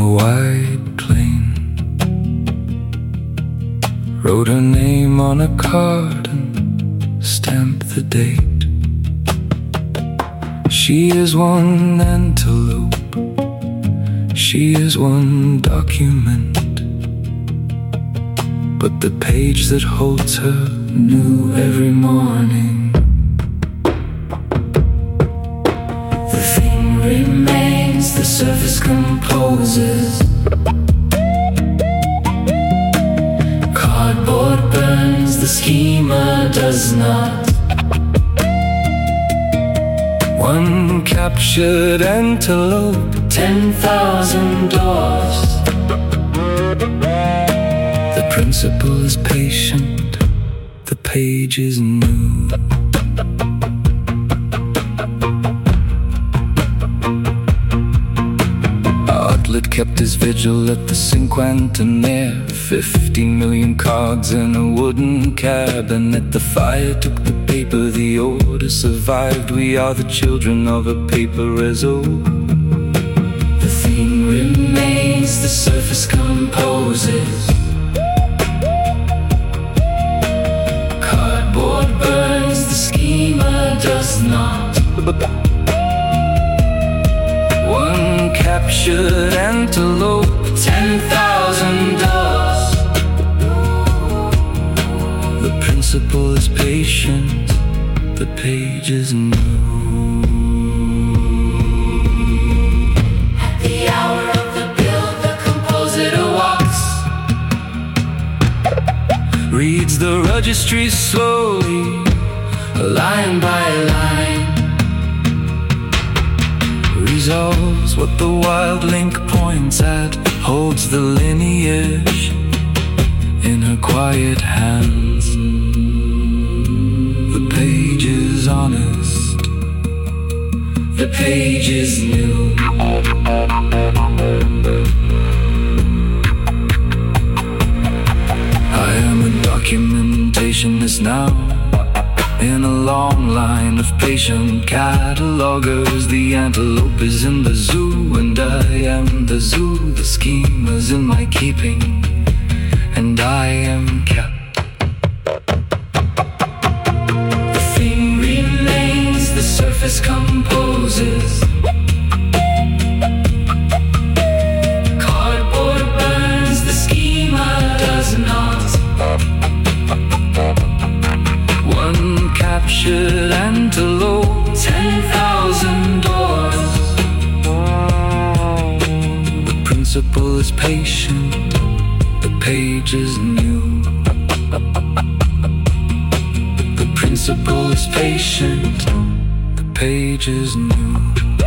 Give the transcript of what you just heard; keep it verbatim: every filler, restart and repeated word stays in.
white plane, wrote her name on a card and stamped the date. She is one antelope, she is one document, but the page that holds her new every morning. The thing remains, the surface composes. Cardboard burns, the schema does not. One captured antelope, ten thousand doors. The principle is patient, the page is new. Outlet kept his vigil at the Cinquantenniere. Fifteen million cards in a wooden cabinet. The fire took the paper, the order survived. We are the children of a paper as old. The theme remains, the surface composes. Cardboard burns, the schema does not. One captured antelope, ten thousand doors. The principle is patient, the page is new. At the hour of the build, the compositor walks, reads the registry slowly, line by line, resolves what the wild link points at, holds the lineage in her quiet hands. The page is honest, the page is new. I am a documentationist now, in a long line of patient catalogers. The antelope is in the zoo, and I am the zoo. The schema's in my keeping, and I am kept. The thing remains, the surface composes. Cardboard burns, the schema does not. One captured antelope, ten thousand doors. The principle is patient, the page is new. The principle is patient, the page is new.